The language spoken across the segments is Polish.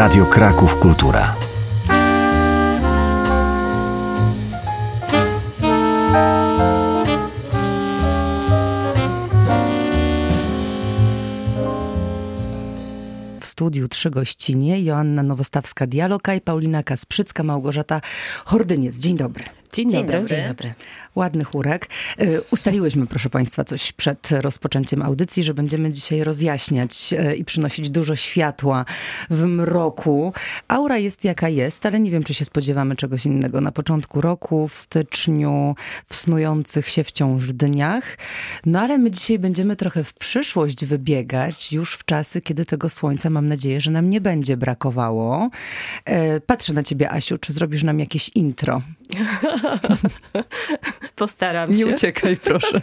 Radio Kraków Kultura. W studiu 3 gościnie: Joanna Nowostawska-Dialoka i Paulina Kasprzycka, Małgorzata Hordyniec. Dzień dobry. Dzień dobry. Dzień dobry. Ładny chórek. Ustaliłyśmy, proszę Państwa, coś przed rozpoczęciem audycji, że będziemy dzisiaj rozjaśniać i przynosić dużo światła w mroku. Aura jest jaka jest, ale nie wiem, czy się spodziewamy czegoś innego na początku roku, w styczniu, w snujących się wciąż dniach. No ale my dzisiaj będziemy trochę w przyszłość wybiegać, już w czasy, kiedy tego słońca, mam nadzieję, że nam nie będzie brakowało. Patrzę na ciebie, Asiu, czy zrobisz nam jakieś intro? Postaram się. Nie uciekaj, proszę.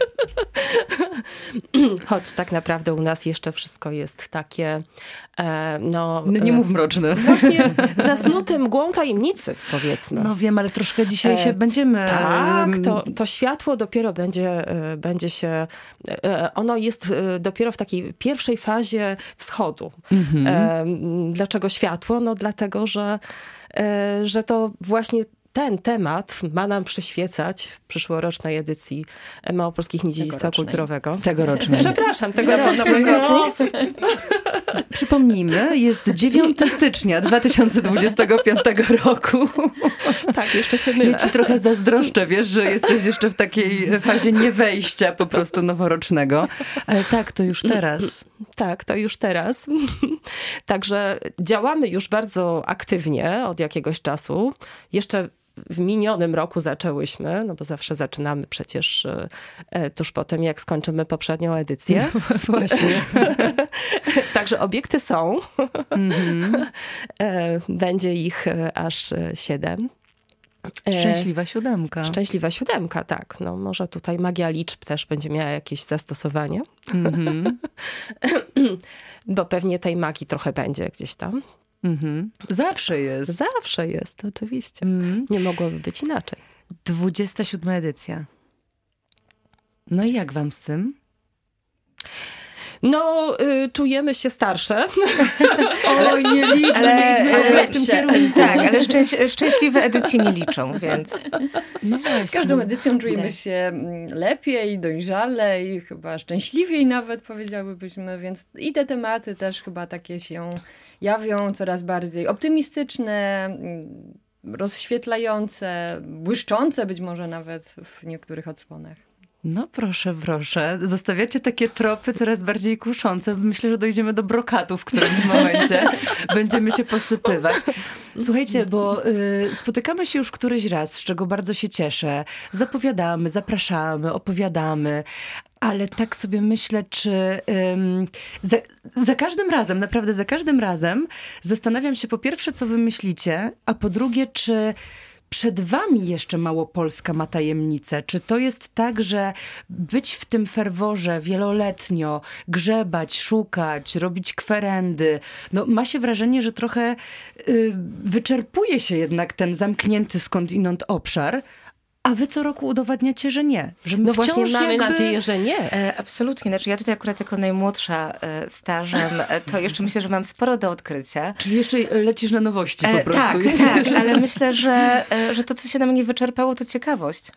Choć tak naprawdę u nas jeszcze wszystko jest takie... No nie mów mroczne. Właśnie zasnuty mgłą tajemnicy, powiedzmy. No wiem, ale troszkę dzisiaj się będziemy... Tak, to światło dopiero będzie się... Ono jest dopiero w takiej pierwszej fazie wschodu. Dlaczego światło? No dlatego, że to właśnie ten temat ma nam przyświecać w przyszłorocznej edycji Małopolskich Dni Dziedzictwa Kulturowego. Tegorocznej. Przepraszam, tegorocznej roku. Przypomnijmy, jest 9 stycznia 2025 roku. Tak, jeszcze się mylę. Ja ci trochę zazdroszczę, wiesz, że jesteś jeszcze w takiej fazie niewejścia po prostu noworocznego. Ale tak, to już teraz. Tak, to już teraz. Także działamy już bardzo aktywnie od jakiegoś czasu. Jeszcze w minionym roku zaczęłyśmy, no bo zawsze zaczynamy przecież tuż po tym, jak skończymy poprzednią edycję. No, właśnie. Także obiekty są. Będzie ich aż 7. Szczęśliwa siódemka. Szczęśliwa siódemka, tak. No może tutaj magia liczb też będzie miała jakieś zastosowanie. Bo pewnie tej magii trochę będzie gdzieś tam. Zawsze jest. Zawsze jest, oczywiście. Nie mogłoby być inaczej. 27 edycja. No i jak wam z tym? No, czujemy się starsze. Oj, nie liczę, ale w tym kierunku. Tak, ale szczęśliwe edycje nie liczą, więc... No z każdą edycją czujemy się lepiej, dojrzalej, chyba szczęśliwiej nawet powiedziałybyśmy, więc i te tematy też chyba takie się jawią coraz bardziej optymistyczne, rozświetlające, błyszczące być może nawet w niektórych odsłonach. No proszę, proszę. Zostawiacie takie tropy coraz bardziej kuszące. Myślę, że dojdziemy do brokatu w którymś momencie. Będziemy się posypywać. Słuchajcie, bo spotykamy się już któryś raz, z czego bardzo się cieszę. Zapowiadamy, zapraszamy, opowiadamy. Ale tak sobie myślę, czy za każdym razem, naprawdę za każdym razem zastanawiam się po pierwsze, co wy myślicie, a po drugie, czy przed wami jeszcze Małopolska ma tajemnicę? Czy to jest tak, że być w tym ferworze wieloletnio, grzebać, szukać, robić kwerendy, no ma się wrażenie, że trochę wyczerpuje się jednak ten zamknięty skądinąd obszar, a wy co roku udowadniacie, że nie. Że no właśnie mamy nadzieję, że nie. Absolutnie. Znaczy ja tutaj akurat jako najmłodsza stażem, to jeszcze myślę, że mam sporo do odkrycia. Czyli jeszcze lecisz na nowości po prostu. Tak, ale myślę, że to, co się na mnie wyczerpało, to ciekawość.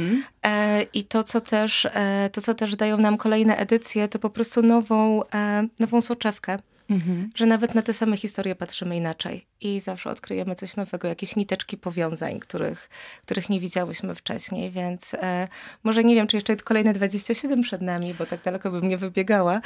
I to, co też dają nam kolejne edycje, to po prostu nową soczewkę. Że nawet na te same historie patrzymy inaczej i zawsze odkryjemy coś nowego, jakieś niteczki powiązań, których nie widziałyśmy wcześniej, więc może nie wiem, czy jeszcze kolejne 27 przed nami, bo tak daleko bym nie wybiegała,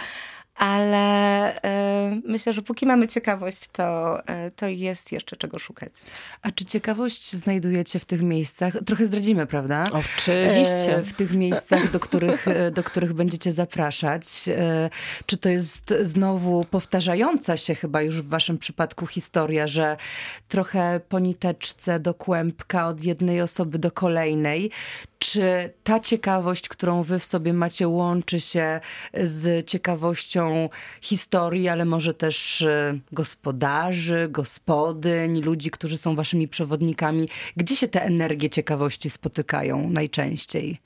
ale myślę, że póki mamy ciekawość, to jest jeszcze czego szukać. A czy ciekawość znajdujecie w tych miejscach? Trochę zdradzimy, prawda? Oczywiście. W tych miejscach, do których będziecie zapraszać. Czy to jest znowu powtarzająca się chyba już w waszym przypadku historia, że trochę po niteczce do kłębka od jednej osoby do kolejnej? Czy ta ciekawość, którą wy w sobie macie, łączy się z ciekawością historii, ale może też gospodarzy, gospodyń, ludzi, którzy są waszymi przewodnikami? Gdzie się te energie ciekawości spotykają najczęściej?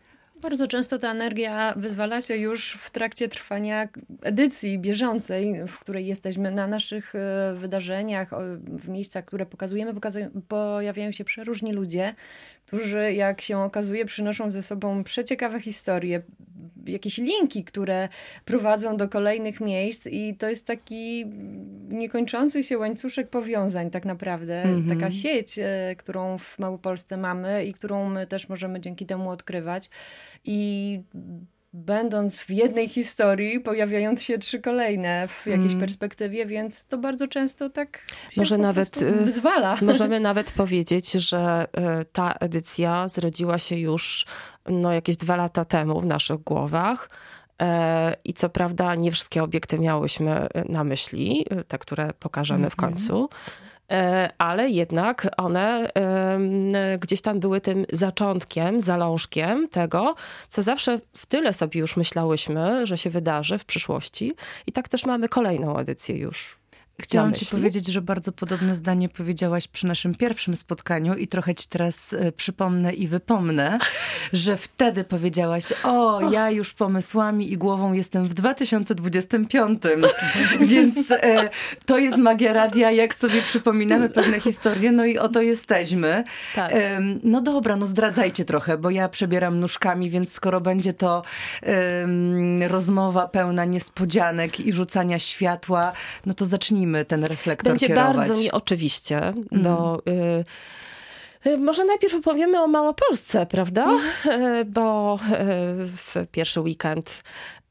Bardzo często ta energia wyzwala się już w trakcie trwania edycji bieżącej, w której jesteśmy na naszych wydarzeniach, w miejscach, które pokazujemy, pojawiają się przeróżni ludzie, którzy, jak się okazuje, przynoszą ze sobą przeciekawe historie, jakieś linki, które prowadzą do kolejnych miejsc i to jest taki niekończący się łańcuszek powiązań tak naprawdę. Taka sieć, którą w Małopolsce mamy i którą my też możemy dzięki temu odkrywać. I będąc w jednej historii, pojawiając się 3 kolejne w jakiejś perspektywie, więc to bardzo często tak może nawet wyzwala. Możemy nawet powiedzieć, że ta edycja zrodziła się już jakieś 2 lata temu w naszych głowach. I co prawda nie wszystkie obiekty miałyśmy na myśli, te, które pokażemy w końcu, ale jednak one gdzieś tam były tym zaczątkiem, zalążkiem tego, co zawsze w tyle sobie już myślałyśmy, że się wydarzy w przyszłości. I tak też mamy kolejną edycję już. Chciałam ci powiedzieć, że bardzo podobne zdanie powiedziałaś przy naszym pierwszym spotkaniu i trochę ci teraz przypomnę i wypomnę, że wtedy powiedziałaś, ja już pomysłami i głową jestem w 2025. Więc to jest magia radia, jak sobie przypominamy pewne historie, no i oto jesteśmy. Tak. No dobra, zdradzajcie trochę, bo ja przebieram nóżkami, więc skoro będzie to rozmowa pełna niespodzianek i rzucania światła, no to zacznijmy ten reflektor będzie kierować. Bardzo nieoczywiście, bo może najpierw opowiemy o Małopolsce, prawda? Bo w pierwszy weekend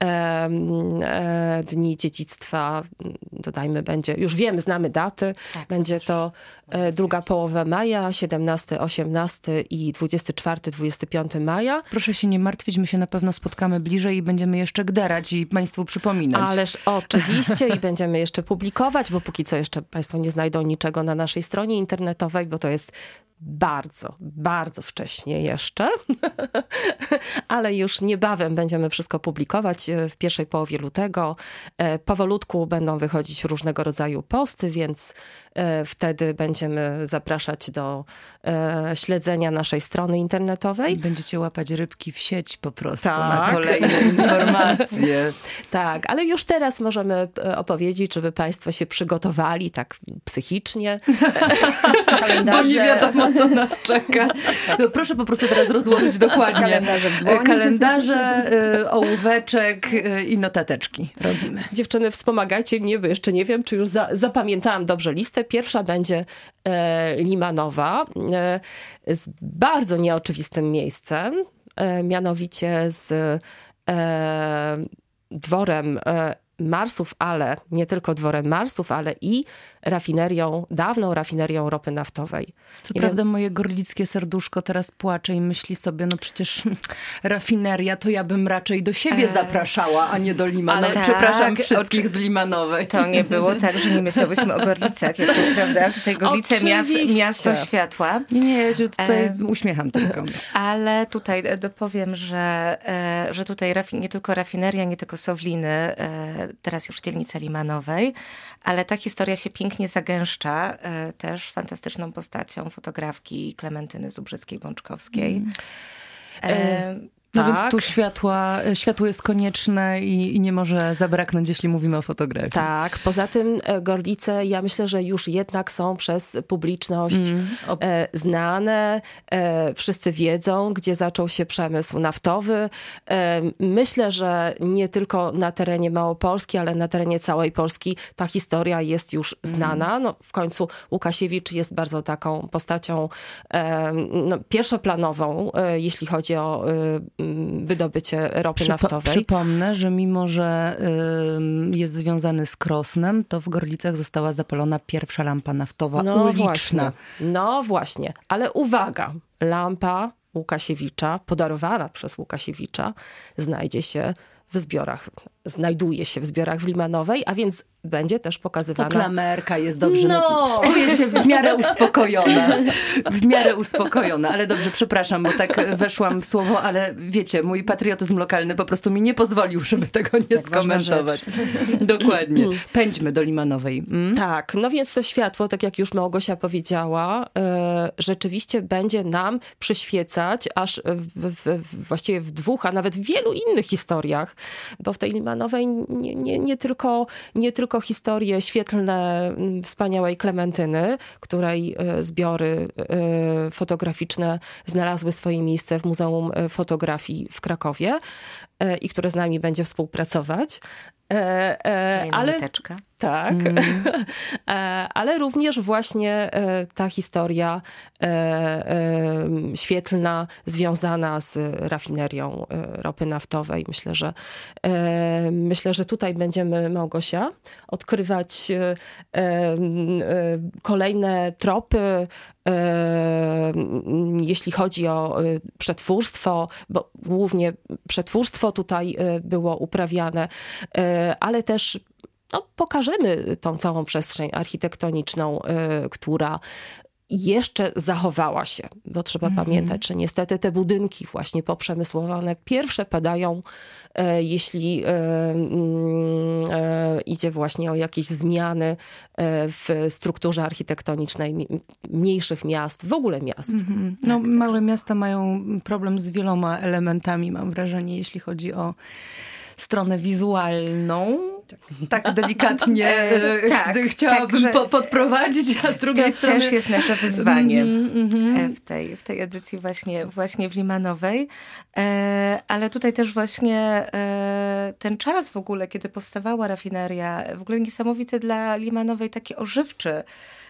Dni Dziedzictwa, dodajmy, będzie, już wiemy, znamy daty, będzie to druga połowa maja, 17, 18 i 24-25 maja. Proszę się nie martwić, my się na pewno spotkamy bliżej i będziemy jeszcze gderać i państwu przypominać. Ależ oczywiście i będziemy jeszcze publikować, bo póki co jeszcze państwo nie znajdą niczego na naszej stronie internetowej, bo to jest bardzo, bardzo wcześnie jeszcze, ale już niebawem będziemy wszystko publikować w pierwszej połowie lutego. Powolutku będą wychodzić różnego rodzaju posty, więc wtedy będziemy zapraszać do śledzenia naszej strony internetowej. Będziecie łapać rybki w sieć po prostu na kolejne informacje. Tak, ale już teraz możemy opowiedzieć, żeby państwo się przygotowali tak psychicznie. Bo nie wiadomo, co nas czeka. No, proszę po prostu teraz rozłożyć dokładnie. Kalendarze w dłoni. Kalendarze, ołóweczek i notateczki robimy. Dziewczyny, wspomagajcie mnie, bo jeszcze nie wiem, czy już zapamiętałam dobrze listę. Pierwsza będzie Limanowa z bardzo nieoczywistym miejscem, mianowicie z dworem Marsów, ale nie tylko dworem Marsów, ale i dawną rafinerią ropy naftowej. Co prawda moje gorlickie serduszko teraz płacze i myśli sobie, no przecież rafineria to ja bym raczej do siebie zapraszała, a nie do Limanowej. Ale przepraszam wszystkich z Limanowej. To nie było tak, że nie myślałyśmy o Gorlicach, jak to, prawda? Tutaj Gorlice, miasto światła. Nie, ja się tutaj uśmiecham tylko. Ale tutaj dopowiem, że tutaj nie tylko rafineria, nie tylko Sowliny, teraz już dzielnica Limanowej, ale ta historia się pięknie zagęszcza też fantastyczną postacią fotografki Klementyny Zubrzyckiej-Bączkowskiej. No więc tu światło jest konieczne i nie może zabraknąć, jeśli mówimy o fotografii. Tak, poza tym Gorlice, ja myślę, że już jednak są przez publiczność znane. Wszyscy wiedzą, gdzie zaczął się przemysł naftowy. Myślę, że nie tylko na terenie Małopolski, ale na terenie całej Polski ta historia jest już znana. No, w końcu Łukasiewicz jest bardzo taką postacią pierwszoplanową, jeśli chodzi o wydobycie ropy naftowej. Przypomnę, że mimo, że jest związany z Krosnem, to w Gorlicach została zapalona pierwsza lampa naftowa uliczna. No właśnie, ale uwaga, lampa Łukasiewicza, podarowana przez Łukasiewicza, znajdzie się w zbiorach znajduje się w zbiorach w Limanowej, a więc będzie też pokazywana... To klamerka jest dobrze. Czuję się w miarę uspokojona. W miarę uspokojona. Ale dobrze, przepraszam, bo tak weszłam w słowo, ale wiecie, mój patriotyzm lokalny po prostu mi nie pozwolił, żeby tego nie skomentować. Dokładnie. Pędźmy do Limanowej. Tak, no więc to światło, tak jak już Małgosia powiedziała, rzeczywiście będzie nam przyświecać aż właściwie w 2, a nawet w wielu innych historiach, bo w tej Limanowej nie tylko historie świetlne wspaniałej Klementyny, której zbiory fotograficzne znalazły swoje miejsce w Muzeum Fotografii w Krakowie i które z nami będzie współpracować. Ale tak, ale również właśnie ta historia świetlna związana z rafinerią ropy naftowej. Myślę, że tutaj będziemy, Małgosia, odkrywać kolejne tropy, jeśli chodzi o przetwórstwo, bo głównie przetwórstwo tutaj było uprawiane, ale też pokażemy tą całą przestrzeń architektoniczną, która jeszcze zachowała się, bo trzeba pamiętać, że niestety te budynki właśnie poprzemysłowane pierwsze padają, jeśli idzie właśnie o jakieś zmiany w strukturze architektonicznej mniejszych miast, w ogóle miast. No, małe miasta mają problem z wieloma elementami, mam wrażenie, jeśli chodzi o stronę wizualną. Tak delikatnie chciałabym podprowadzić, a z drugiej strony... To też jest nasze wyzwanie w tej edycji właśnie w Limanowej. Ale tutaj też właśnie ten czas w ogóle, kiedy powstawała rafineria, w ogóle niesamowity dla Limanowej, taki ożywczy.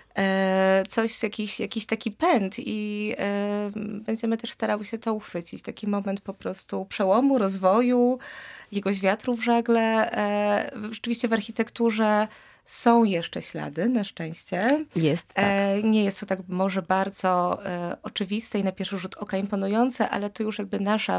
Jakiś taki pęd i będziemy też starały się to uchwycić. Taki moment po prostu przełomu, rozwoju, jakiegoś wiatru w żagle. Rzeczywiście w architekturze są jeszcze ślady, na szczęście. Jest, tak. Nie jest to tak może bardzo oczywiste i na pierwszy rzut oka imponujące, ale to już jakby nasza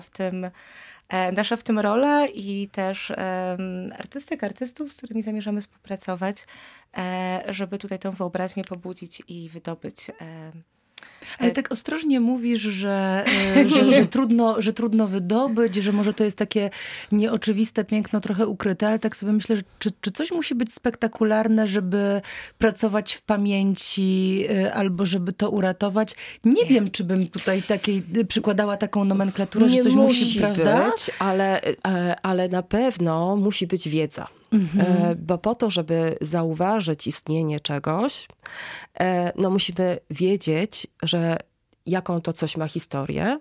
w tym rola i też artystów, z którymi zamierzamy współpracować, żeby tutaj tę wyobraźnię pobudzić i wydobyć. Ale tak ostrożnie mówisz, że trudno wydobyć, że może to jest takie nieoczywiste piękno, trochę ukryte, ale tak sobie myślę, że czy coś musi być spektakularne, żeby pracować w pamięci albo żeby to uratować? Nie wiem, czy bym tutaj przykładała taką nomenklaturę, że coś musi, prawda? Być, ale na pewno musi być wiedza. Bo po to, żeby zauważyć istnienie czegoś, musimy wiedzieć, że jaką to coś ma historię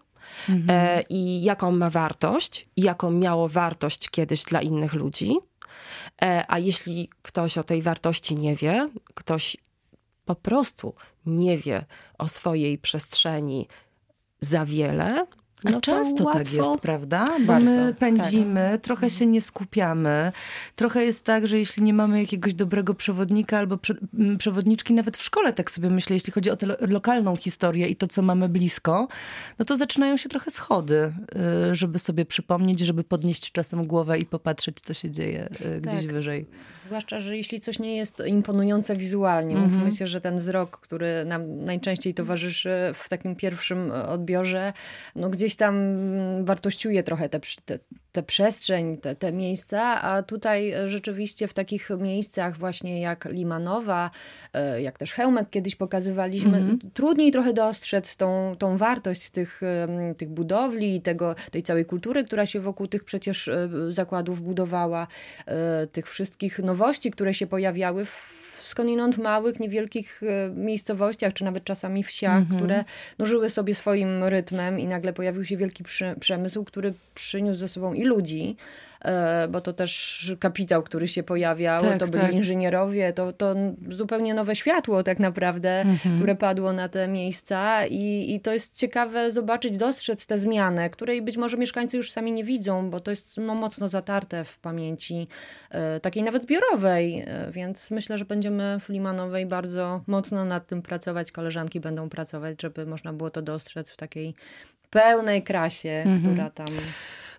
i jaką ma wartość i jaką miało wartość kiedyś dla innych ludzi. A jeśli ktoś o tej wartości nie wie, ktoś po prostu nie wie o swojej przestrzeni za wiele, A często tak jest, prawda? Bo Bardzo, my pędzimy, trochę się nie skupiamy. Trochę jest tak, że jeśli nie mamy jakiegoś dobrego przewodnika albo przewodniczki, nawet w szkole tak sobie myślę, jeśli chodzi o tę lokalną historię i to, co mamy blisko, no to zaczynają się trochę schody, żeby sobie przypomnieć, żeby podnieść czasem głowę i popatrzeć, co się dzieje gdzieś wyżej. Zwłaszcza, że jeśli coś nie jest imponujące wizualnie, mówmy się, że ten wzrok, który nam najczęściej towarzyszy w takim pierwszym odbiorze, no gdzieś tam wartościuje trochę tę przestrzeń, te miejsca, a tutaj rzeczywiście w takich miejscach właśnie jak Limanowa, jak też Chełmek kiedyś pokazywaliśmy, trudniej trochę dostrzec tą wartość tych budowli, tej całej kultury, która się wokół tych przecież zakładów budowała, tych wszystkich nowości, które się pojawiały w skądinąd małych, niewielkich miejscowościach, czy nawet czasami wsiach, które żyły sobie swoim rytmem i nagle pojawił się wielki przemysł, który przyniósł ze sobą i ludzi, bo to też kapitał, który się pojawiał, to byli inżynierowie, to zupełnie nowe światło tak naprawdę, które padło na te miejsca i to jest ciekawe zobaczyć, dostrzec tę zmianę, której być może mieszkańcy już sami nie widzą, bo to jest mocno zatarte w pamięci takiej nawet zbiorowej, więc myślę, że będziemy w Limanowej bardzo mocno nad tym pracować, koleżanki będą pracować, żeby można było to dostrzec w takiej pełnej krasie, która tam...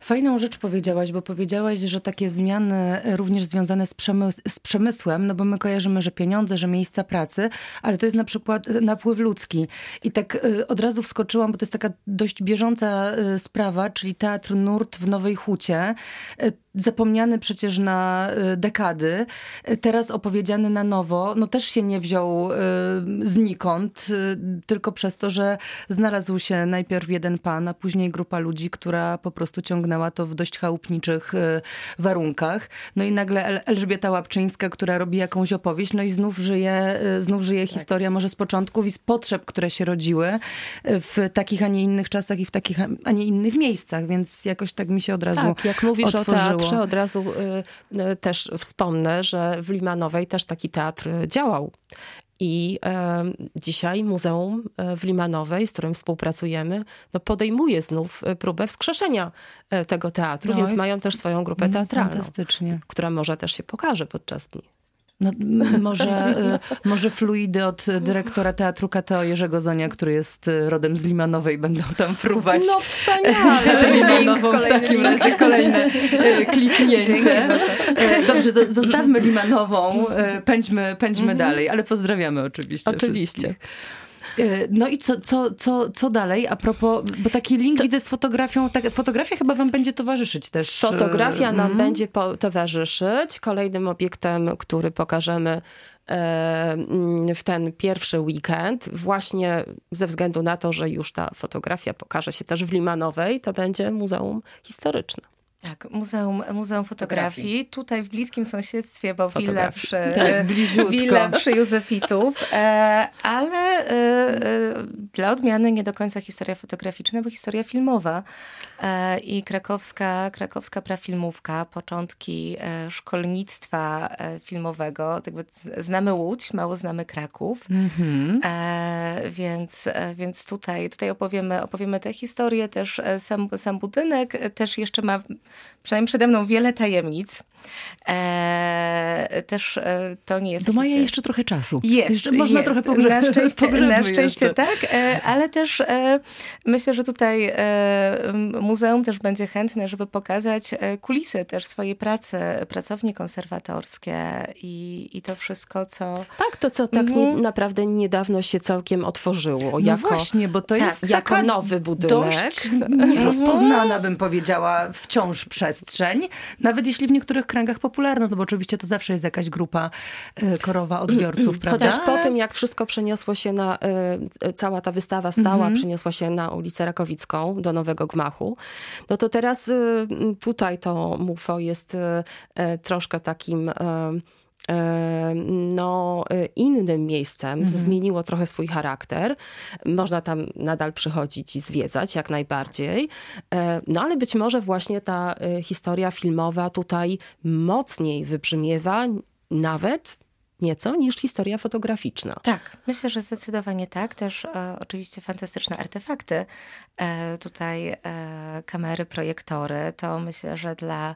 Fajną rzecz powiedziałaś, bo powiedziałaś, że takie zmiany również związane z przemysłem, no bo my kojarzymy, że pieniądze, że miejsca pracy, ale to jest na przykład napływ ludzki. I tak od razu wskoczyłam, bo to jest taka dość bieżąca sprawa, czyli Teatr Nurt w Nowej Hucie. Zapomniany przecież na dekady, teraz opowiedziany na nowo, no też się nie wziął znikąd, tylko przez to, że znalazł się najpierw jeden pan, a później grupa ludzi, która po prostu ciągnęła to w dość chałupniczych warunkach. No i nagle Elżbieta Łapczyńska, która robi jakąś opowieść, no i znów żyje historia może z początków i z potrzeb, które się rodziły w takich, a nie innych czasach i w takich, a nie innych miejscach, więc jakoś tak mi się od razu tak, jak mówisz otworzyło. O teatrze, od razu też wspomnę, że w Limanowej też taki teatr działał. I dzisiaj Muzeum w Limanowej, z którym współpracujemy, no podejmuje znów próbę wskrzeszenia tego teatru, więc mają też swoją grupę teatralną, która może też się pokaże podczas dni. No, może fluidy od dyrektora Teatru KTO Jerzego Zonia, który jest rodem z Limanowej, będą tam fruwać. No wspaniale! Limanową w takim razie kolejne kliknięcie. Dobrze, zostawmy Limanową, pędźmy dalej, ale pozdrawiamy oczywiście. No i co dalej? A propos, bo taki link widzę z fotografią. Fotografia chyba wam będzie towarzyszyć też. Fotografia nam będzie towarzyszyć. Kolejnym obiektem, który pokażemy w ten pierwszy weekend, właśnie ze względu na to, że już ta fotografia pokaże się też w Limanowej, to będzie Muzeum Historyczne. Tak, Muzeum Fotografii. Tutaj w bliskim sąsiedztwie, bo willa przy Józefitów, ale dla odmiany nie do końca historia fotograficzna, bo historia filmowa i krakowska prafilmówka, początki szkolnictwa filmowego. Tak znamy Łódź, mało znamy Kraków, więc tutaj opowiemy tę historię, też sam budynek też jeszcze ma przynajmniej przede mną wiele tajemnic. Też to nie jest... To ma jeszcze trochę czasu. Można trochę na szczęście tak, ale też myślę, że tutaj muzeum też będzie chętne, żeby pokazać kulisy też swojej pracy, pracownie konserwatorskie i to wszystko, co... Tak, to co tak naprawdę niedawno się całkiem otworzyło. No właśnie, bo to jest jako nowy budynek. Dość nierozpoznana, bym powiedziała, wciąż przestrzeń. Nawet jeśli w niektórych kręgach popularna, no bo oczywiście to zawsze jest jakaś grupa korowa odbiorców, prawda? Chociaż po tym, jak wszystko przeniosło się na, cała ta wystawa stała, przeniosła się na ulicę Rakowicką, do nowego gmachu, no to teraz tutaj to MUFO jest troszkę takim... innym miejscem, zmieniło trochę swój charakter. Można tam nadal przychodzić i zwiedzać, jak najbardziej. No ale być może właśnie ta historia filmowa tutaj mocniej wybrzmiewa, nawet nieco, niż historia fotograficzna. Tak, myślę, że zdecydowanie tak. Też oczywiście fantastyczne artefakty. Tutaj kamery, projektory. To myślę, że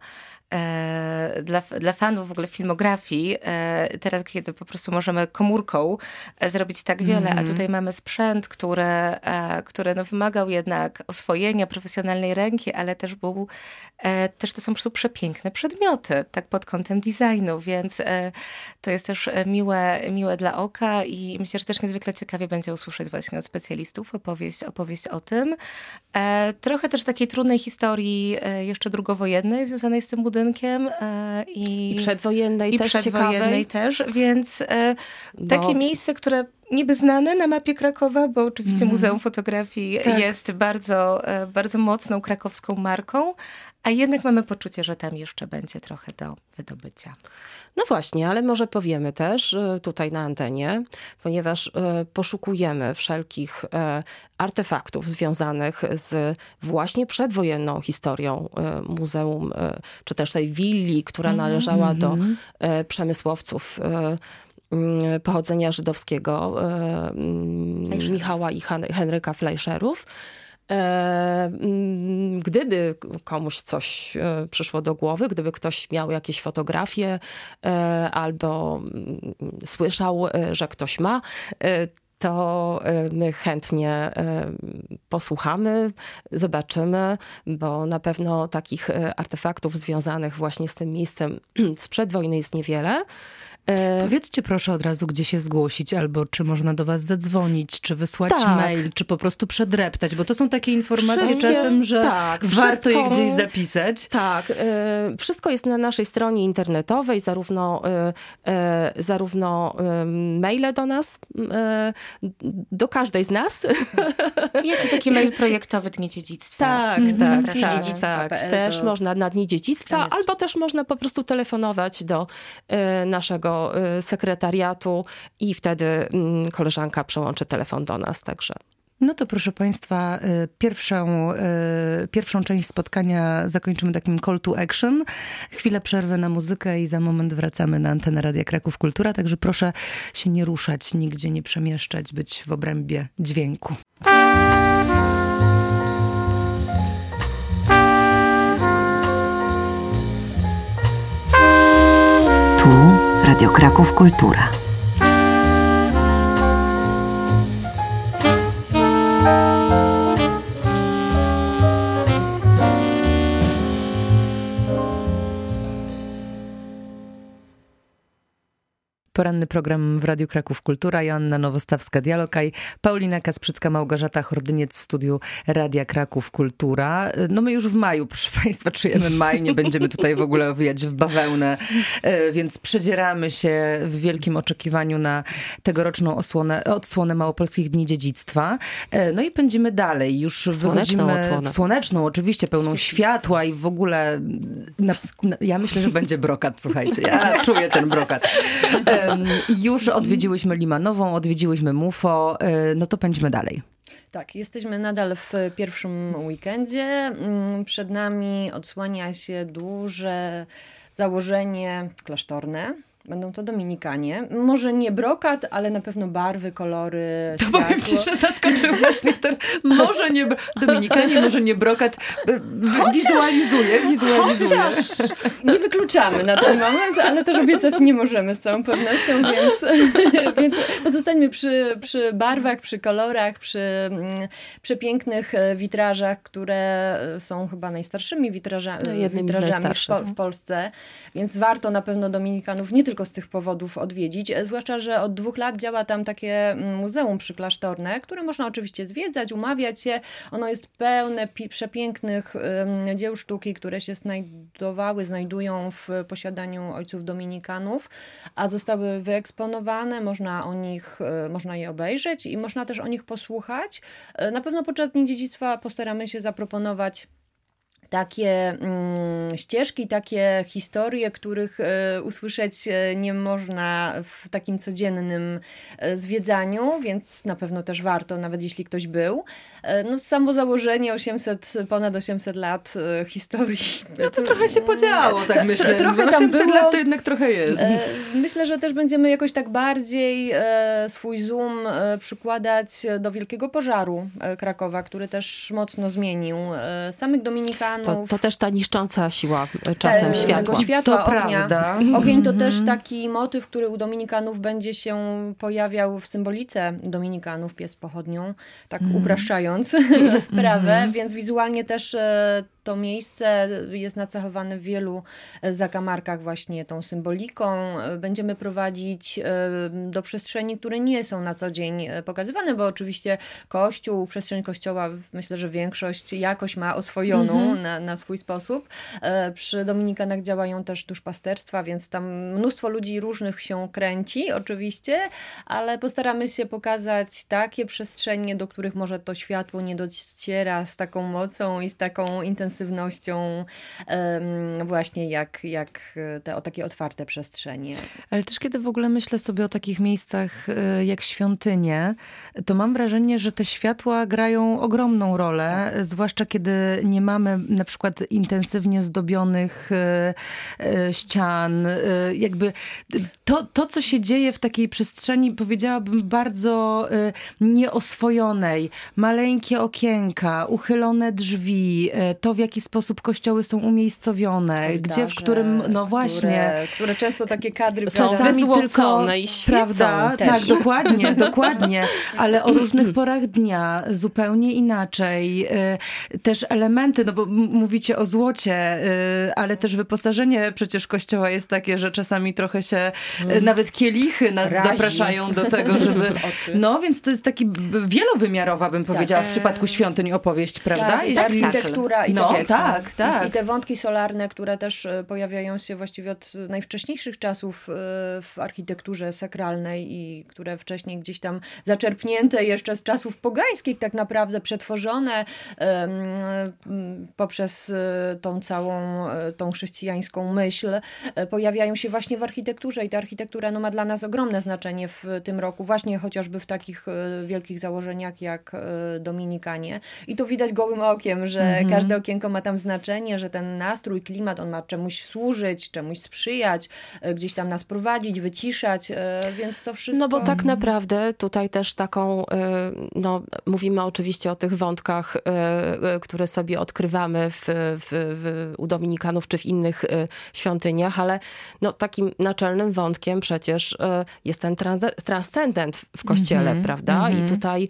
dla fanów w ogóle filmografii, teraz kiedy po prostu możemy komórką zrobić tak wiele, a tutaj mamy sprzęt, który wymagał jednak oswojenia profesjonalnej ręki, ale też to są po prostu przepiękne przedmioty, tak pod kątem designu, więc to jest też miłe dla oka i myślę, że też niezwykle ciekawie będzie usłyszeć właśnie od specjalistów opowieść o tym. Trochę też takiej trudnej historii jeszcze drugowojennej związanej z tym budynkiem i przedwojennej też ciekawej. Więc takie miejsce, które niby znane na mapie Krakowa, bo oczywiście Muzeum Fotografii jest bardzo, bardzo mocną krakowską marką, a jednak mamy poczucie, że tam jeszcze będzie trochę do wydobycia. No właśnie, ale może powiemy też tutaj na antenie, ponieważ poszukujemy wszelkich artefaktów związanych z właśnie przedwojenną historią muzeum, czy też tej willi, która należała do przemysłowców pochodzenia żydowskiego, Michała i Henryka Fleischerów. Gdyby komuś coś przyszło do głowy, gdyby ktoś miał jakieś fotografie albo słyszał, że ktoś ma to my chętnie posłuchamy, zobaczymy, bo na pewno takich artefaktów związanych właśnie z tym miejscem sprzed wojny jest niewiele. Powiedzcie proszę od razu, gdzie się zgłosić, albo czy można do was zadzwonić, czy wysłać mail, czy po prostu przedreptać, bo to są takie informacje czasem, że warto je gdzieś zapisać. Tak, wszystko jest na naszej stronie internetowej, zarówno maile do nas, do każdej z nas. Jako taki mail projektowy Dni Dziedzictwa. Tak. Też można na Dni Dziedzictwa, albo też można po prostu telefonować do naszego sekretariatu i wtedy koleżanka przełączy telefon do nas, także. No to proszę Państwa, pierwszą część spotkania zakończymy takim call to action. Chwilę przerwy na muzykę i za moment wracamy na antenę Radia Kraków Kultura, także proszę się nie ruszać, nigdzie nie przemieszczać, być w obrębie dźwięku. Tu Radio Kraków Kultura. Poranny program w Radiu Kraków Kultura. Joanna Nowostawska-Dialogaj, Paulina Kasprzycka, Małgorzata Hordyniec w studiu Radia Kraków Kultura. No my już w maju, proszę Państwa, czujemy maj, nie będziemy tutaj w ogóle owijać w bawełnę, więc przedzieramy się w wielkim oczekiwaniu na tegoroczną odsłonę Małopolskich Dni Dziedzictwa. No i pędzimy dalej. Już wychodzimy w słoneczną, oczywiście, pełną światła i w ogóle ja myślę, że będzie brokat, słuchajcie. Ja czuję ten brokat. Już odwiedziłyśmy Limanową, odwiedziłyśmy Mufo, no to pędzimy dalej. Tak, jesteśmy nadal w pierwszym weekendzie. Przed nami odsłania się duże założenie klasztorne. Będą to Dominikanie. Może nie brokat, ale na pewno barwy, kolory, to powiem ci, że zaskoczyłaś mnie. Może nie Dominikanie, może nie brokat. Wizualizuję. Chociaż nie wykluczamy na ten moment, ale też obiecać nie możemy z całą pewnością, więc pozostańmy przy barwach, przy kolorach, przy przepięknych witrażach, które są chyba najstarszymi witrażami w Polsce. Więc warto na pewno Dominikanów nie tylko z tych powodów odwiedzić, zwłaszcza, że od 2 lat działa tam takie muzeum przyklasztorne, które można oczywiście zwiedzać, umawiać się. Ono jest pełne przepięknych dzieł sztuki, które się znajdują w posiadaniu ojców dominikanów, a zostały wyeksponowane, można je obejrzeć i można też o nich posłuchać. Na pewno podczas Dni Dziedzictwa postaramy się zaproponować takie ścieżki, takie historie, których usłyszeć nie można w takim codziennym zwiedzaniu, więc na pewno też warto, nawet jeśli ktoś był. No samo założenie ponad 800 lat historii. No to trochę się podziało, tak myślę. Trochę tam 800 lat to jednak trochę jest. Myślę, że też będziemy jakoś tak bardziej swój zoom przykładać do wielkiego pożaru Krakowa, który też mocno zmienił samych Dominikanów. To też ta niszcząca siła czasem światła. Tego światła, to ognia. Prawda. Ogień to też taki motyw, który u Dominikanów będzie się pojawiał w symbolice Dominikanów, pies pochodnią, tak upraszczając sprawę, więc wizualnie też to miejsce jest nacechowane w wielu zakamarkach właśnie tą symboliką. Będziemy prowadzić do przestrzeni, które nie są na co dzień pokazywane, bo oczywiście przestrzeń kościoła, myślę, że większość jakoś ma oswojoną na swój sposób. Przy Dominikanach działają też duszpasterstwa, więc tam mnóstwo ludzi różnych się kręci oczywiście, ale postaramy się pokazać takie przestrzenie, do których może to światło nie dociera z taką mocą i z taką intensywnością właśnie jak takie otwarte przestrzenie. Ale też kiedy w ogóle myślę sobie o takich miejscach jak świątynie, to mam wrażenie, że te światła grają ogromną rolę, zwłaszcza kiedy nie mamy na przykład intensywnie zdobionych ścian. Jakby to, co się dzieje w takiej przestrzeni, powiedziałabym, bardzo nieoswojonej. Maleńkie okienka, uchylone drzwi, to w jaki sposób kościoły są umiejscowione, gdzie, w którym, no właśnie. Które często takie kadry są wyzłocone i świecą. Prawda? Też. Tak, dokładnie. Ale o różnych porach dnia, zupełnie inaczej. Też elementy, no bo mówicie o złocie, ale też wyposażenie przecież kościoła jest takie, że czasami trochę się, nawet kielichy nas zapraszają do tego, żeby... No, więc to jest taki wielowymiarowa, bym powiedziała, w przypadku świątyń opowieść, prawda? Tak, architektura i tak. I te wątki solarne, które też pojawiają się właściwie od najwcześniejszych czasów w architekturze sakralnej i które wcześniej gdzieś tam zaczerpnięte jeszcze z czasów pogańskich tak naprawdę, przetworzone poprzez tą chrześcijańską myśl, pojawiają się właśnie w architekturze i ta architektura ma dla nas ogromne znaczenie w tym roku, właśnie chociażby w takich wielkich założeniach jak Dominikanie. I to widać gołym okiem, że każde okienko ma tam znaczenie, że ten nastrój, klimat, on ma czemuś służyć, czemuś sprzyjać, gdzieś tam nas prowadzić, wyciszać, więc to wszystko... No bo tak naprawdę tutaj też taką, no mówimy oczywiście o tych wątkach, które sobie odkrywamy u Dominikanów czy w innych świątyniach, ale no takim naczelnym wątkiem przecież jest ten transcendent w Kościele, prawda? I tutaj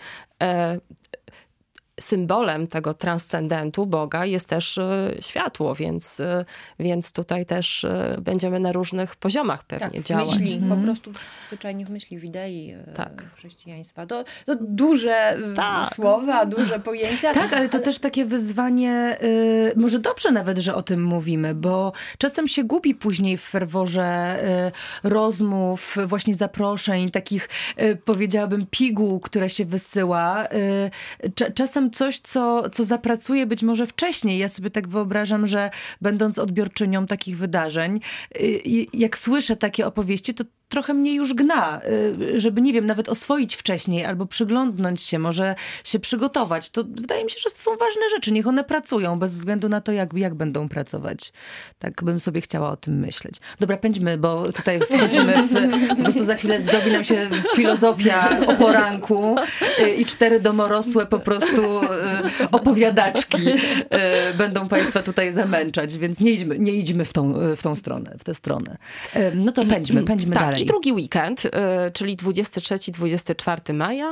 symbolem tego transcendentu Boga jest też światło, więc tutaj też będziemy na różnych poziomach pewnie działać. Myśli, po prostu zwyczajnie w myśli, w idei chrześcijaństwa. To duże słowa, duże pojęcia. Tak, ale to też takie wyzwanie, może dobrze nawet, że o tym mówimy, bo czasem się gubi później w ferworze rozmów, właśnie zaproszeń, takich powiedziałabym piguł, które się wysyła. Czasem coś, co zapracuje być może wcześniej. Ja sobie tak wyobrażam, że będąc odbiorczynią takich wydarzeń, jak słyszę takie opowieści, to trochę mnie już gna, żeby, nie wiem, nawet oswoić wcześniej albo przyglądnąć się, może się przygotować. To wydaje mi się, że to są ważne rzeczy. Niech one pracują, bez względu na to, jak będą pracować. Tak bym sobie chciała o tym myśleć. Dobra, pędźmy, bo tutaj wchodzimy po prostu za chwilę zdobi nam się filozofia o poranku i 4 domorosłe po prostu opowiadaczki będą państwa tutaj zamęczać, więc nie idźmy w tą stronę, w tę stronę. No to pędźmy dalej. I drugi weekend, czyli 23-24 maja.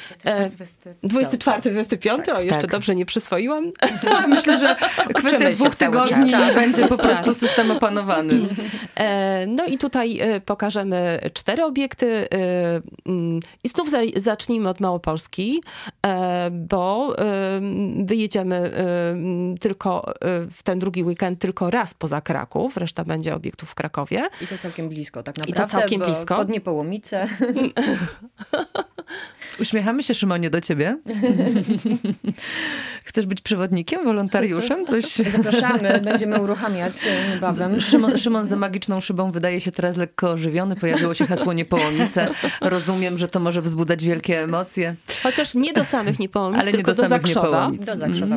24-25, o jeszcze dobrze nie przyswoiłam. Myślę, że kwestia 2 tygodni będzie po prostu system opanowany. No i tutaj pokażemy 4 obiekty i znów zacznijmy od Małopolski, bo wyjedziemy tylko w ten drugi weekend tylko raz poza Kraków, reszta będzie obiektów w Krakowie. I to całkiem blisko tak naprawdę. I to całkiem blisko. Pod Niepołomice. Uśmiechamy się, Szymonie, do ciebie. Chcesz być przewodnikiem, wolontariuszem? Zapraszamy, będziemy uruchamiać niebawem. Szymon za magiczną szybą wydaje się teraz lekko ożywiony. Pojawiło się hasło Niepołomice. Rozumiem, że to może wzbudzać wielkie emocje. Chociaż nie do samych Niepołomic, ale tylko nie do Zakrzowa. Niepołomic. Do Zakrzowa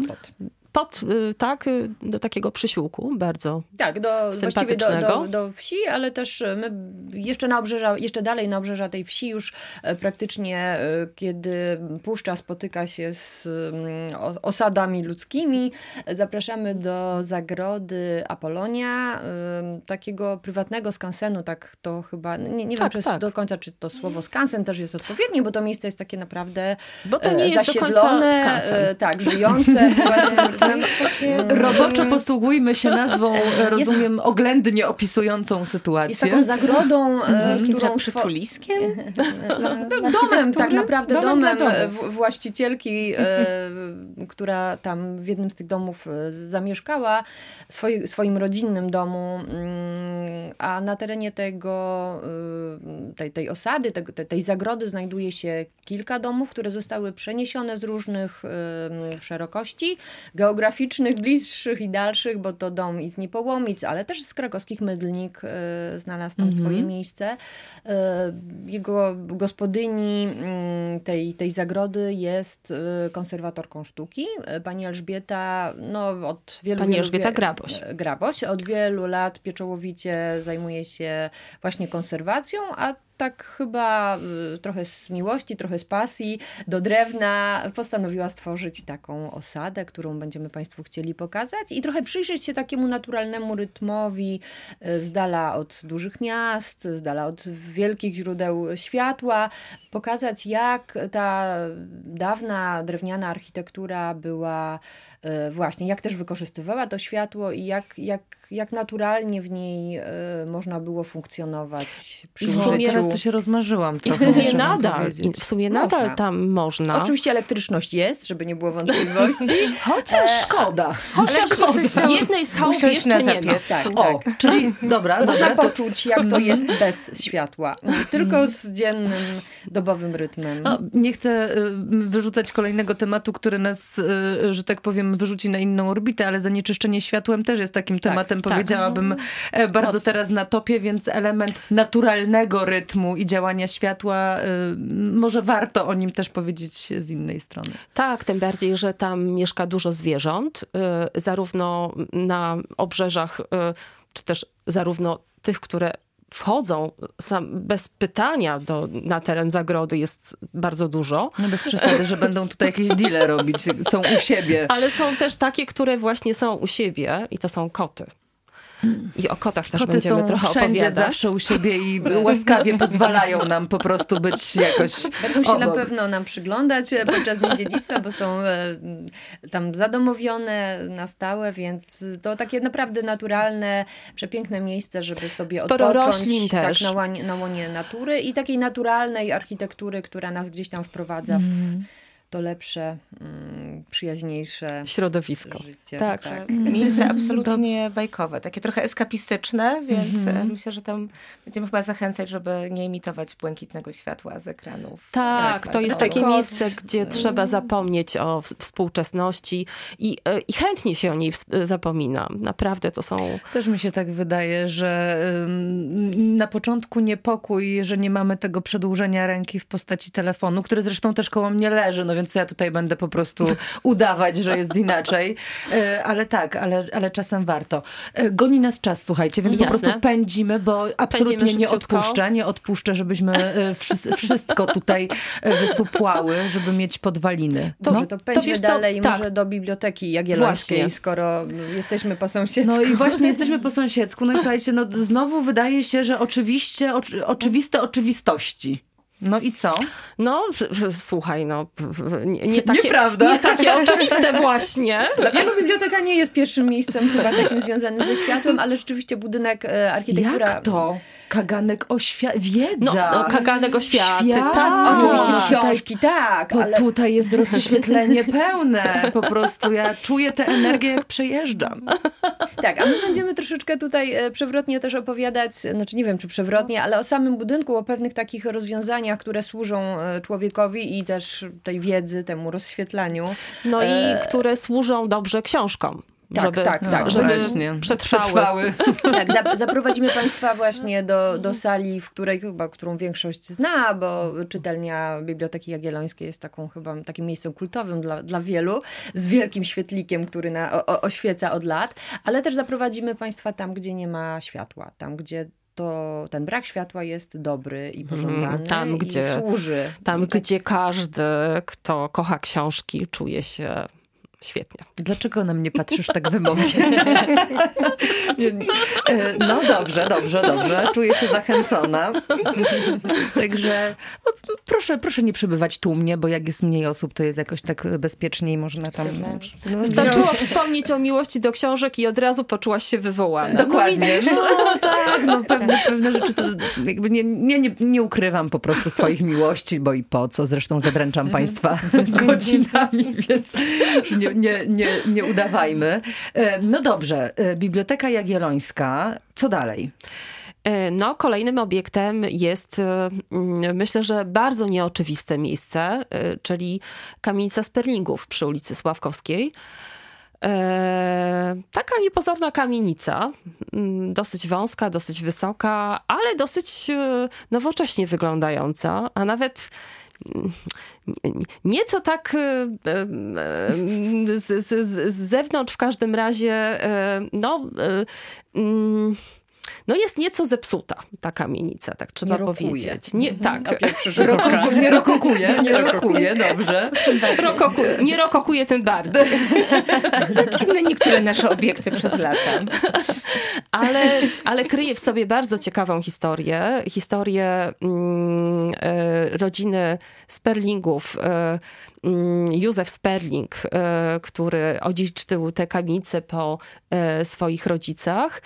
do takiego przysiłku, bardzo sympatycznego. Do wsi, ale też my jeszcze dalej na obrzeża tej wsi już praktycznie, kiedy puszcza spotyka się z osadami ludzkimi, zapraszamy do zagrody Apolonia, takiego prywatnego skansenu, tak to chyba, nie wiem do końca, czy to słowo skansen też jest odpowiednie, bo to miejsce jest takie naprawdę bo to nie jest zasiedlone, do końca skansen. Tak, żyjące. Roboczo posługujmy się nazwą, rozumiem, oględnie opisującą sytuację. Jest taką zagrodą, którą przytuliskiem? Domem, tak naprawdę domem właścicielki, która tam w jednym z tych domów zamieszkała, swoim rodzinnym domu, a na terenie tej osady, tej zagrody znajduje się kilka domów, które zostały przeniesione z różnych szerokości geograficznych, bliższych i dalszych, bo to dom i z Niepołomic, ale też z krakowskich Mydlnik znalazł tam swoje miejsce. Jego gospodyni tej zagrody jest konserwatorką sztuki. Pani Elżbieta, od wielu Graboś. Od wielu lat pieczołowicie zajmuje się właśnie konserwacją, a tak chyba trochę z miłości, trochę z pasji do drewna postanowiła stworzyć taką osadę, którą będziemy Państwu chcieli pokazać i trochę przyjrzeć się takiemu naturalnemu rytmowi z dala od dużych miast, z dala od wielkich źródeł światła, pokazać jak ta dawna drewniana architektura była właśnie, jak też wykorzystywała to światło i jak naturalnie w niej można było funkcjonować przy życiu. Teraz to się rozmarzyłam. I w sumie nadal tam można. Oczywiście elektryczność jest, żeby nie było wątpliwości. Chociaż szkoda. W jednej z chałup jeszcze nie ma. Tak. Czyli dobra. Można poczuć, jak to jest bez światła. Tylko z dziennym, dobowym rytmem. Nie chcę wyrzucać kolejnego tematu, który nas, że tak powiem, wyrzuci na inną orbitę, ale zanieczyszczenie światłem też jest takim tematem, powiedziałabym, bardzo teraz na topie, więc element naturalnego rytmu i działania światła, może warto o nim też powiedzieć z innej strony. Tak, tym bardziej, że tam mieszka dużo zwierząt, zarówno na obrzeżach, czy też zarówno tych, które wchodzą bez pytania na teren zagrody, jest bardzo dużo. No bez przesady, że będą tutaj jakieś deale robić, są u siebie. Ale są też takie, które właśnie są u siebie i to są koty. I o kotach też Koty będziemy są trochę wszędzie opowiadać. Zawsze u siebie i łaskawie pozwalają nam po prostu być jakoś Będą się na pewno nam przyglądać podczas Dnia Dziedzictwa, bo są tam zadomowione na stałe, więc to takie naprawdę naturalne, przepiękne miejsce, żeby sobie sporo odpocząć roślin też. Na łonie natury i takiej naturalnej architektury, która nas gdzieś tam wprowadza w to lepsze, przyjaźniejsze środowisko. Życie. Tak. Miejsce absolutnie bajkowe, takie trochę eskapistyczne, więc myślę, że tam będziemy chyba zachęcać, żeby nie imitować błękitnego światła z ekranów. Tak, to jest takie miejsce, gdzie trzeba zapomnieć o współczesności i chętnie się o niej zapomina. Naprawdę to są... Też mi się tak wydaje, że na początku niepokój, że nie mamy tego przedłużenia ręki w postaci telefonu, który zresztą też koło mnie leży, no więc ja tutaj będę po prostu udawać, że jest inaczej. Ale tak, ale czasem warto. Goni nas czas, słuchajcie, więc po prostu pędzimy, bo absolutnie nie odpuszczę, żebyśmy wszystko tutaj wysupłały, żeby mieć podwaliny. Dobrze, to pędźmy dalej może do Biblioteki Jagiellońskiej, skoro jesteśmy po sąsiedzku. No i właśnie jesteśmy po sąsiedzku. No i słuchajcie, znowu wydaje się, że oczywiste oczywistości. No i co? No, słuchaj, Nieprawda. Nie takie oczywiste właśnie. Dla wielu biblioteka nie jest pierwszym miejscem chyba takim związanym ze światłem, ale rzeczywiście budynek, architektura... Jak to? Kaganek wiedza. No, kaganek oświaty. Tak, oczywiście książki, tak. Ale tutaj jest rozświetlenie pełne. Po prostu ja czuję tę energię, jak przejeżdżam. Tak, a my będziemy troszeczkę tutaj przewrotnie też opowiadać, znaczy nie wiem, czy przewrotnie, ale o samym budynku, o pewnych takich rozwiązaniach, które służą człowiekowi i też tej wiedzy, temu rozświetlaniu. No i które służą dobrze książkom. Żeby przetrwały. Tak, zaprowadzimy Państwa właśnie do sali, którą większość zna, bo czytelnia Biblioteki Jagiellońskiej jest takim miejscem kultowym dla wielu, z wielkim świetlikiem, który oświeca od lat, ale też zaprowadzimy Państwa tam, gdzie nie ma światła, tam, gdzie ten brak światła jest dobry i pożądany i służy. Tam, gdzie każdy, kto kocha książki, czuje się świetnie. Dlaczego na mnie patrzysz tak wymownie? No dobrze. Czuję się zachęcona. Także proszę nie przebywać tłumnie, bo jak jest mniej osób, to jest jakoś tak bezpieczniej. Można tam... Wystarczyło wspomnieć o miłości do książek i od razu poczułaś się wywołana. Dokładnie. Pewne rzeczy to jakby nie ukrywam po prostu swoich miłości, bo i po co. Zresztą zadręczam Państwa godzinami, więc nie udawajmy. No dobrze, Biblioteka Jagiellońska. Co dalej? No, kolejnym obiektem jest, myślę, że bardzo nieoczywiste miejsce, czyli kamienica Sperlingów przy ulicy Sławkowskiej. Taka niepozorna kamienica, dosyć wąska, dosyć wysoka, ale dosyć nowocześnie wyglądająca, a nawet nieco tak z zewnątrz w każdym razie, no jest nieco zepsuta ta kamienica, tak trzeba powiedzieć. Tak. Nie rokokuje, dobrze. Nie rokokuje tym bardziej. Jak inne niektóre nasze obiekty przed latem. Ale kryje w sobie bardzo ciekawą historię. Historię rodziny Sperlingów. Józef Sperling, który odziedziczył tę kamienicę po swoich rodzicach,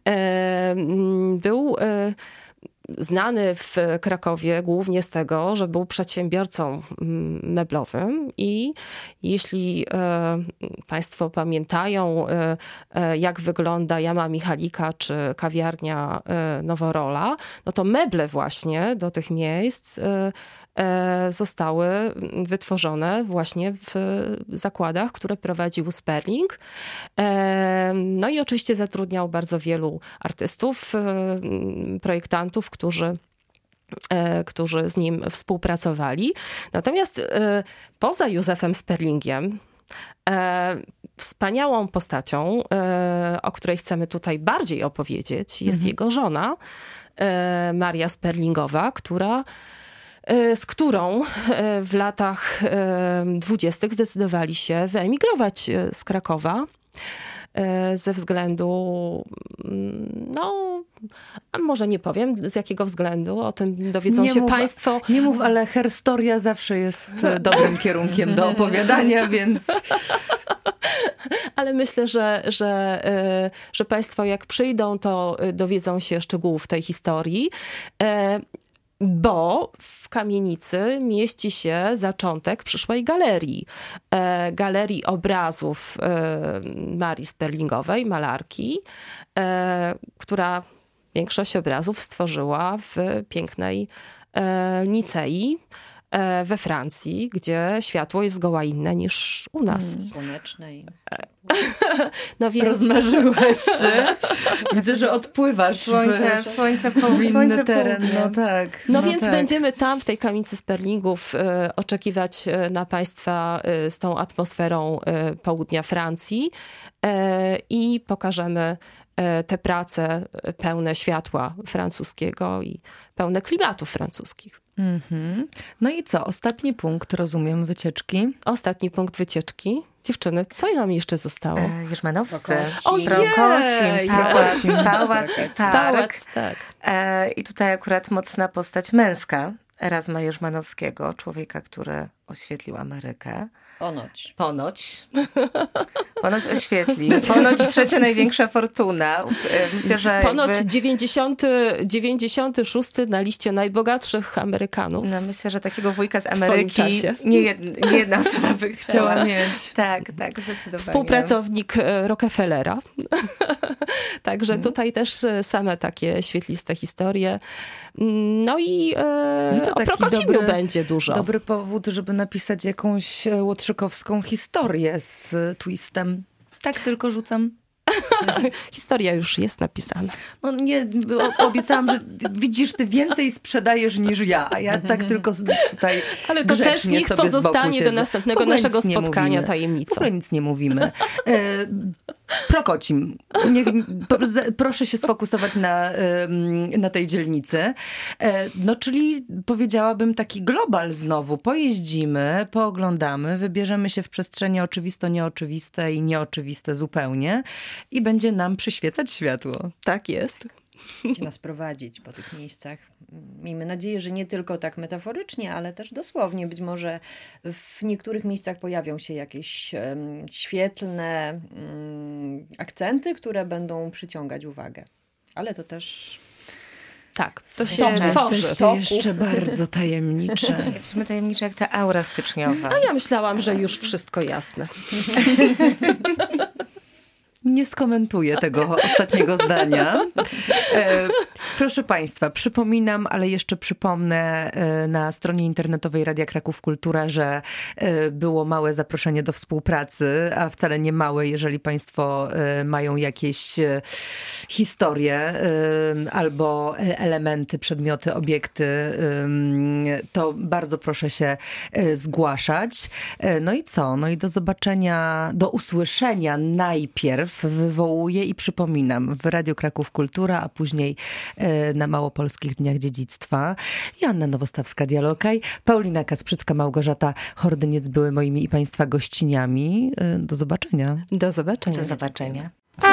był znany w Krakowie głównie z tego, że był przedsiębiorcą meblowym i jeśli Państwo pamiętają, jak wygląda Jama Michalika czy kawiarnia Noworola, no to meble właśnie do tych miejsc zostały wytworzone właśnie w zakładach, które prowadził Sperling. No i oczywiście zatrudniał bardzo wielu artystów, projektantów, którzy z nim współpracowali. Natomiast poza Józefem Sperlingiem, wspaniałą postacią, o której chcemy tutaj bardziej opowiedzieć, jest jego żona, Maria Sperlingowa, z którą w latach 20. zdecydowali się wyemigrować z Krakowa ze względu, a może nie powiem z jakiego względu, o tym dowiedzą się Państwo. Nie mów, ale herstoria zawsze jest dobrym kierunkiem do opowiadania, więc... Ale myślę, że Państwo jak przyjdą, to dowiedzą się szczegółów tej historii. Bo w kamienicy mieści się zaczątek przyszłej galerii obrazów Marii Sperlingowej, malarki, która większość obrazów stworzyła w pięknej Nicei we Francji, gdzie światło jest zgoła inne niż u nas. Słonecznej. No więc... Rozmarzyłaś się. Widzę, że odpływasz Słońce w inny teren. No tak. No więc tak. Będziemy tam w tej kamienicy Sperlingów oczekiwać na Państwa z tą atmosferą południa Francji i pokażemy te prace pełne światła francuskiego i pełne klimatów francuskich. No i co? Ostatni punkt, rozumiem, wycieczki. Ostatni punkt wycieczki. Dziewczyny, co nam jeszcze zostało? Jerzmanowscy. Ojej! Pałac, tak. I tutaj akurat mocna postać męska Erasma Jerzmanowskiego, człowieka, który oświetlił Amerykę. Ponoć oświetli. Ponoć trzecia największa fortuna. Myślę, że ponoć 96 na liście najbogatszych Amerykanów. No myślę, że takiego wujka z Ameryki nie jedna osoba by chciała mieć. Tak, zdecydowanie. Współpracownik Rockefellera. Także tutaj też same takie świetliste historie. No i o Prokocimiu będzie dużo. Dobry powód, żeby napisać jakąś łotrzykowską historię z twistem. Tak tylko rzucam. Historia już jest napisana. No nie, obiecałam, że widzisz, ty więcej sprzedajesz niż ja, a ja tak tylko tutaj ale to też niech pozostanie do następnego naszego spotkania tajemnicą. W ogóle nic nie mówimy. Prokocim. Proszę się sfokusować na tej dzielnicy. No czyli powiedziałabym taki global znowu. Pojeździmy, pooglądamy, wybierzemy się w przestrzenie oczywisto-nieoczywiste i nieoczywiste zupełnie i będzie nam przyświecać światło. Tak jest. Będzie nas prowadzić po tych miejscach. Miejmy nadzieję, że nie tylko tak metaforycznie, ale też dosłownie. Być może w niektórych miejscach pojawią się jakieś świetlne akcenty, które będą przyciągać uwagę. Ale to też... Tak, to się tworzy. Jesteście jeszcze bardzo tajemnicze. Jesteśmy tajemnicze jak ta aura styczniowa. A ja myślałam, że już wszystko jasne. nie skomentuję tego ostatniego zdania. Proszę Państwa, przypominam, ale jeszcze przypomnę na stronie internetowej Radia Kraków Kultura, że było małe zaproszenie do współpracy, a wcale nie małe, jeżeli Państwo mają jakieś historie albo elementy, przedmioty, obiekty, to bardzo proszę się zgłaszać. No i co? No i do zobaczenia, do usłyszenia najpierw wywołuję i przypominam w Radiu Kraków Kultura, a później na Małopolskich Dniach Dziedzictwa. Joanna Nowostawska-Dialogaj, Paulina Kasprzycka, Małgorzata Hordyniec były moimi i Państwa gościniami. Do zobaczenia. Do zobaczenia. Do zobaczenia.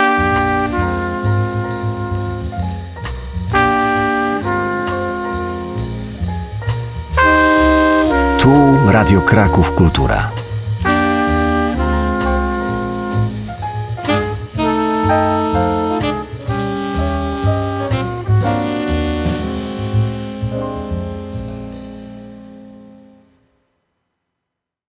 Tu Radio Kraków Kultura.